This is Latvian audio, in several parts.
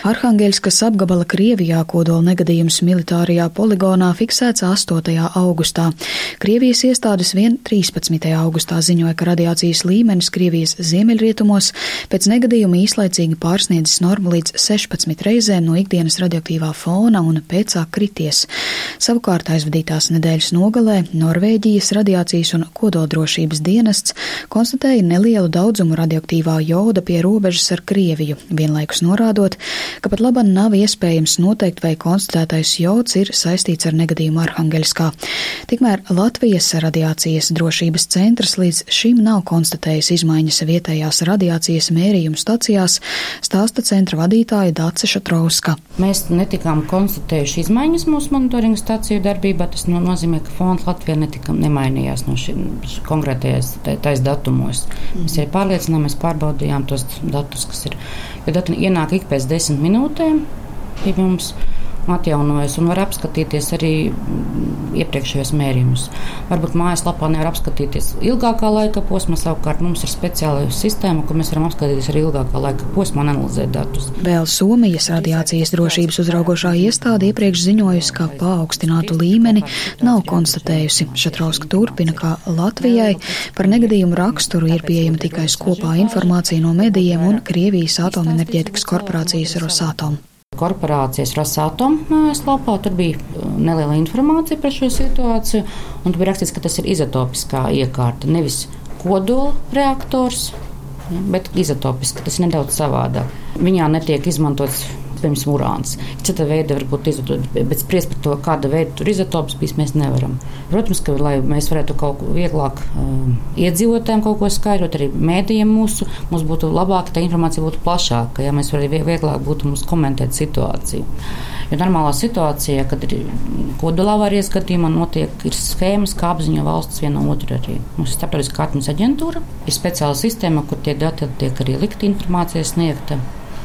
Arhangeļskas apgabala Krievijā kodola negadījums militārajā poligonā fiksēts 8. augustā. Krievijas iestādes vien 13. augustā ziņoja, ka radiācijas līmenis Krievijas ziemeļrietumos pēc negadījuma īslaicīgi pārsniedzis normu līdz 16 reizēm no ikdienas radioaktīvā fona un pēcāk krities. Savukārt aizvadītās nedēļas nogalē Norvēģijas radiācijas un kodoldrošības dienests konstatēja nelielu daudzumu radioaktīvā joda pie robežas ar Krieviju, vienlaikus norādot, ka pat labam nav iespējams noteikt, vai konstatētais jods ir saistīts ar negadījumu Arhangeļskā. Tikmēr Latvijas radiācijas drošības centrs līdz šim nav konstatējis izmaiņas vietējās radiācijas mērījumu stacijās, stāsta centra vadītāja Dace Šatrauska. Mēs netikām konstatējuši izmaiņas mūsu monitoringa staciju darbībā. Tas nozīmē, ka fons Latvijā nemainījās no šī konkrētajais datumos. Mēs arī pārliecinājāmies, pārbaudījām tos datus, kas ir. Jo dati ienāk ik pēc 10 minūtēm pie mums atjaunojas un var apskatīties arī iepriekšējos mērījumus. Varbūt mājaslapā nevar apskatīties ilgākā laika posma, savukārt mums ir speciāla sistēma, kur mēs varam apskatīties arī ilgākā laika posma un analizēt datus. Vēl Somijas radiācijas drošības uzraugošā iestāde iepriekš ziņojusi, ka paaugstinātu līmeni nav konstatējusi. Šatrauska turpina, ka Latvijai par negadījumu raksturu ir pieejama tikai skopā informācija no medijiem un Krievijas atomenerģētikas korporācijas Rosatom. Korporācijas Rosatom mājaslapā, tur bija neliela informācija par šo situāciju, un tur bija rakstīts, ka tas ir izotopiskā iekārta, nevis kodola reaktors, bet izotopiski, tas ir nedaudz savādāk. Viņā netiek izmantots pirms urāns. Cita veida varbūt izotopi, bet spriest par to, kāda veida tur izotops bijis, mēs nevaram. Protams, ka, lai mēs varētu kaut ko vieglāk iedzīvotājiem kaut ko skaidrot, arī mēdījiem mums būtu labāk, tā informācija būtu plašāka, ja mēs arī vieglāk būtu mums komentēt situāciju. Jo normālā situācija, kad ir kodola avārijas gadījumā ir schēmas, kā apziņo valsts viena otru arī. Mums ir starptautiskā atomas aģentūra, ir speciāla sistēma, kur tie dati tiek arī likta informācija sniegta.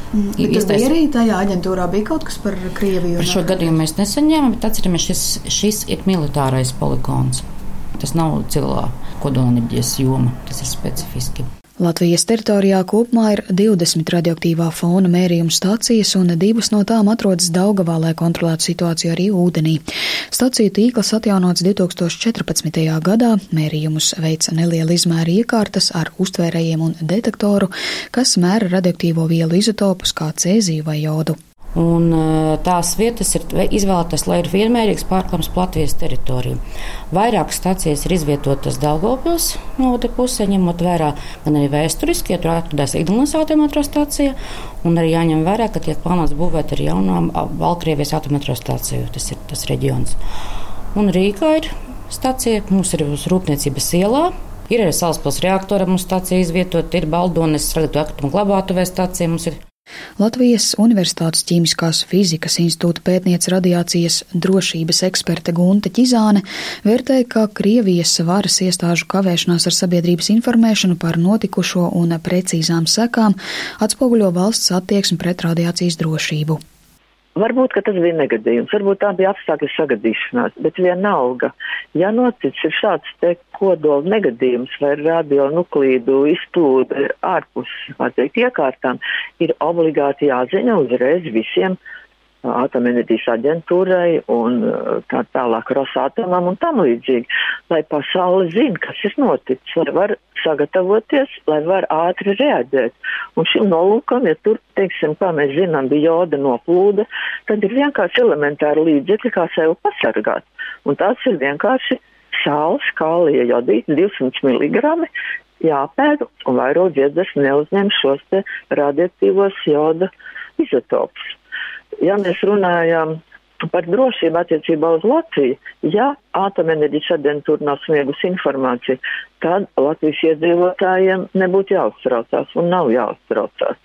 Bet tur arī tajā aģentūrā bija kaut kas par Krieviju? Par šo gadījumu mēs nesaņēmām, bet atceramies, šis ir militārais poligons. Tas nav civilā kodolenerģijas joma, tas ir specifiski. Latvijas teritorijā kopumā ir 20 radioaktīvā fona mērījuma stacijas, un 2 no tām atrodas Daugavā, lai kontrolētu situāciju arī ūdenī. Staciju tīkls atjaunots 2014. gadā, mērījumus veica neliela izmēra iekārtas ar uztvērējiem un detektoru, kas mēra radioaktīvo vielu izotopus kā cēziju vai jodu. Un tās vietas ir izvēlētas, lai ir vienmērīgs pārklājums Latvijas teritorijā. Vairākas stacijas ir izvietotas Daugavpils novada pusē, ņemot vērā gan arī vēsturiski, ja tur atradās Ignalinas atomelektrostacija, un arī jāņem vērā, ka tiek plānots būvēt arī jaunā Baltkrievijas atomelektrostacija, tas ir tas reģions. Un Rīgā ir stacija, mums ir uz Rūpniecības ielā. Ir arī Salaspils reaktora mums stacija izvietota, ir Baldones radioaktīvu glabātuvē stacija mums ir. Latvijas Universitātes ķīmiskās fizikas institūta pētniece radiācijas drošības eksperte Gunta Ķizāne vērtēja, ka Krievijas varas iestāžu kavēšanās ar sabiedrības informēšanu par notikušo un precīzām sekām atspoguļo valsts attieksmi pret radiācijas drošību. Varbūt, ka tas bija negadījums, varbūt tā bija apstākļu sagadīšanās, bet vienalga, ja noticis ir šāds te kodola negadījums vai radionuklīdu izplūde ārpus, iekārtām, ir obligāti jāziņo uzreiz visiem atomenerģijas aģentūrai un tā tālāk Rosatomam un tam līdzīgi, lai pasaule zina, kas ir noticis, lai var sagatavoties, lai var ātri reaģēt. Un šim nolūkam, ja tur, teiksim, kā mēs zinām, bija joda noplūde, tad ir vienkārši elementāri līdzekļi, kā sevi pasargāt. Un tāds ir vienkārši sāls, kālie jodīti, 200 mg jāpēd un vairāk iedzers neuzņem šos te radioaktīvos joda izotopus. Ja mēs runājām par drošību attiecībā uz Latviju, ja atomenerģijas aģentūra nav sniegusi informāciju, tad Latvijas iedzīvotājiem nebūtu jāuztraucās un nav jāuztraucās.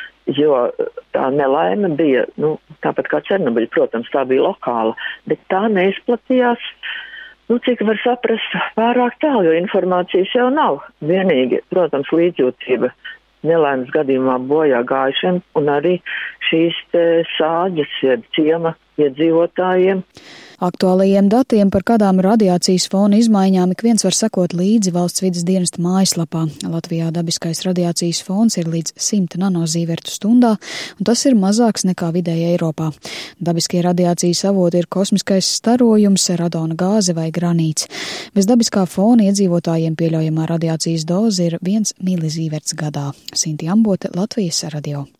Jo tā nelaime bija, tāpat kā Černobiļa, protams, tā bija lokāla, bet tā neizplatījās, cik var saprast, pārāk tālu, jo informācijas jau nav. Vienīgi, protams, līdzjūtība nelaimes gadījumā bojā gājušiem un arī šīs sāģes, jeb ciema iedzīvotājiem. Aktuālajiem datiem par kādām radiācijas fona izmaiņām ik viens var sekot līdzi Valsts vides dienesta mājaslapā. Latvijā dabiskais radiācijas fons ir līdz 100 nanozīvertu stundā, un tas ir mazāks nekā vidēji Eiropā. Dabiskie radiācijas avoti ir kosmiskais starojums, radona gāze vai granīts. Bez dabiskā fona iedzīvotājiem pieļaujamā radiācijas doze ir 1 milizīverts gadā. Sinti Ambote, Latvijas radio.